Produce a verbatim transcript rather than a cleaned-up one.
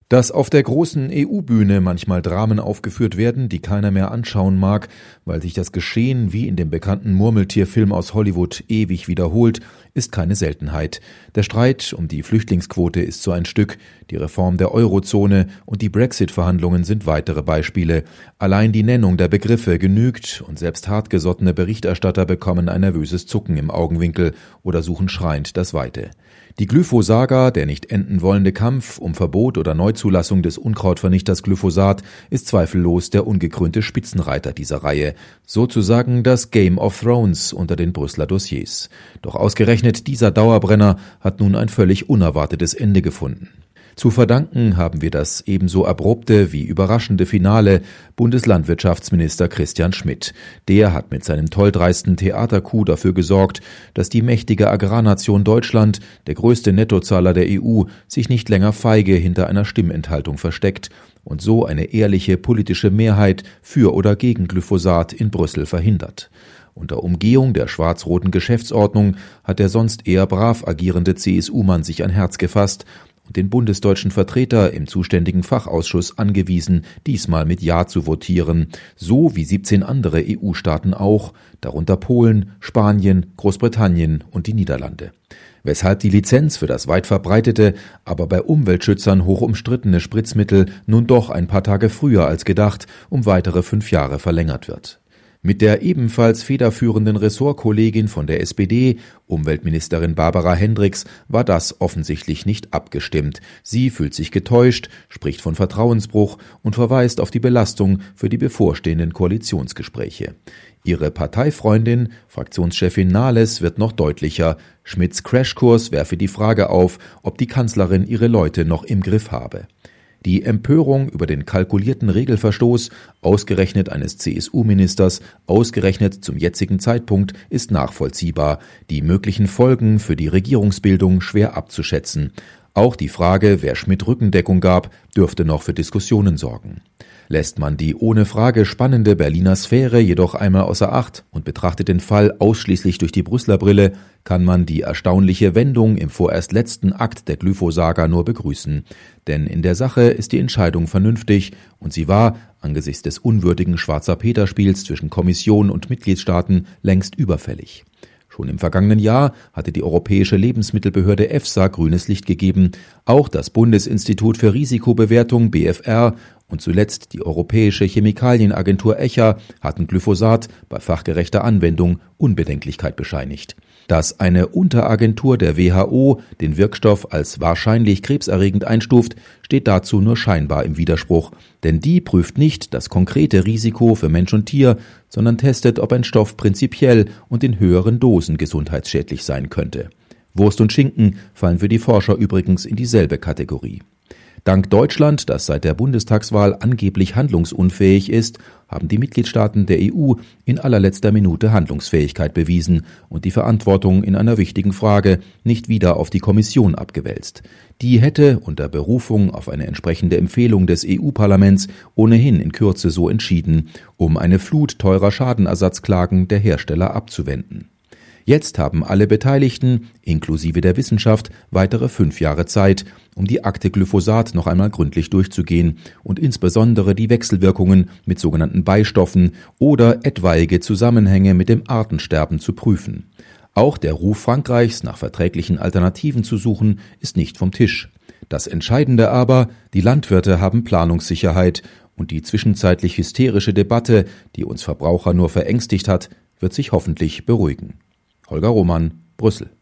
Dass auf der großen E U-Bühne manchmal Dramen aufgeführt werden, die keiner mehr anschauen mag, weil sich das Geschehen wie in dem bekannten Murmeltierfilm aus Hollywood ewig wiederholt, ist keine Seltenheit. Der Streit um die Flüchtlingsquote ist so ein Stück, die Reform der Eurozone und die Brexit-Verhandlungen sind weitere Beispiele. Allein die Nennung der Begriffe genügt und selbst hartgesottene Berichterstatter bekommen ein nervöses Zucken im Augenwinkel oder suchen schreiend das Weite. Die Glyphosaga, der nicht enden wollende Kampf um Verbot oder Neuzulassung des Unkrautvernichters Glyphosat, ist zweifellos der ungekrönte Spitzenreiter dieser Reihe, sozusagen das Game of Thrones unter den Brüsseler Dossiers. Doch ausgerechnet dieser Dauerbrenner hat nun ein völlig unerwartetes Ende gefunden. Zu verdanken haben wir das ebenso abrupte wie überraschende Finale Bundeslandwirtschaftsminister Christian Schmidt. Der hat mit seinem tolldreisten Theatercoup dafür gesorgt, dass die mächtige Agrarnation Deutschland, der größte Nettozahler der E U, sich nicht länger feige hinter einer Stimmenthaltung versteckt und so eine ehrliche politische Mehrheit für oder gegen Glyphosat in Brüssel verhindert. Unter Umgehung der schwarz-roten Geschäftsordnung hat der sonst eher brav agierende C S U-Mann sich ein Herz gefasst und den bundesdeutschen Vertreter im zuständigen Fachausschuss angewiesen, diesmal mit Ja zu votieren, so wie siebzehn andere E U-Staaten auch, darunter Polen, Spanien, Großbritannien und die Niederlande. Weshalb die Lizenz für das weit verbreitete, aber bei Umweltschützern hoch umstrittene Spritzmittel nun doch ein paar Tage früher als gedacht um weitere fünf Jahre verlängert wird. Mit der ebenfalls federführenden Ressortkollegin von der S P D, Umweltministerin Barbara Hendricks, war das offensichtlich nicht abgestimmt. Sie fühlt sich getäuscht, spricht von Vertrauensbruch und verweist auf die Belastung für die bevorstehenden Koalitionsgespräche. Ihre Parteifreundin, Fraktionschefin Nahles, wird noch deutlicher. Schmidts Crashkurs werfe die Frage auf, ob die Kanzlerin ihre Leute noch im Griff habe. Die Empörung über den kalkulierten Regelverstoß, ausgerechnet eines C S U-Ministers, ausgerechnet zum jetzigen Zeitpunkt, ist nachvollziehbar, die möglichen Folgen für die Regierungsbildung schwer abzuschätzen. Auch die Frage, wer Schmidt Rückendeckung gab, dürfte noch für Diskussionen sorgen. Lässt man die ohne Frage spannende Berliner Sphäre jedoch einmal außer Acht und betrachtet den Fall ausschließlich durch die Brüsseler Brille, kann man die erstaunliche Wendung im vorerst letzten Akt der Glyphosaga nur begrüßen. Denn in der Sache ist die Entscheidung vernünftig und sie war, angesichts des unwürdigen Schwarzer-Peter-Spiels zwischen Kommission und Mitgliedstaaten, längst überfällig. Schon im vergangenen Jahr hatte die Europäische Lebensmittelbehörde EFSA grünes Licht gegeben. Auch das Bundesinstitut für Risikobewertung B F R und zuletzt die Europäische Chemikalienagentur ECHA hatten Glyphosat bei fachgerechter Anwendung Unbedenklichkeit bescheinigt. Dass eine Unteragentur der W H O den Wirkstoff als wahrscheinlich krebserregend einstuft, steht dazu nur scheinbar im Widerspruch, denn die prüft nicht das konkrete Risiko für Mensch und Tier, sondern testet, ob ein Stoff prinzipiell und in höheren Dosen gesundheitsschädlich sein könnte. Wurst und Schinken fallen für die Forscher übrigens in dieselbe Kategorie. Dank Deutschland, das seit der Bundestagswahl angeblich handlungsunfähig ist, haben die Mitgliedstaaten der E U in allerletzter Minute Handlungsfähigkeit bewiesen und die Verantwortung in einer wichtigen Frage nicht wieder auf die Kommission abgewälzt. Die hätte unter Berufung auf eine entsprechende Empfehlung des E U-Parlaments ohnehin in Kürze so entschieden, um eine Flut teurer Schadenersatzklagen der Hersteller abzuwenden. Jetzt haben alle Beteiligten, inklusive der Wissenschaft, weitere fünf Jahre Zeit, um die Akte Glyphosat noch einmal gründlich durchzugehen und insbesondere die Wechselwirkungen mit sogenannten Beistoffen oder etwaige Zusammenhänge mit dem Artensterben zu prüfen. Auch der Ruf Frankreichs, nach verträglichen Alternativen zu suchen, ist nicht vom Tisch. Das Entscheidende aber, die Landwirte haben Planungssicherheit und die zwischenzeitlich hysterische Debatte, die uns Verbraucher nur verängstigt hat, wird sich hoffentlich beruhigen. Holger Roman, Brüssel.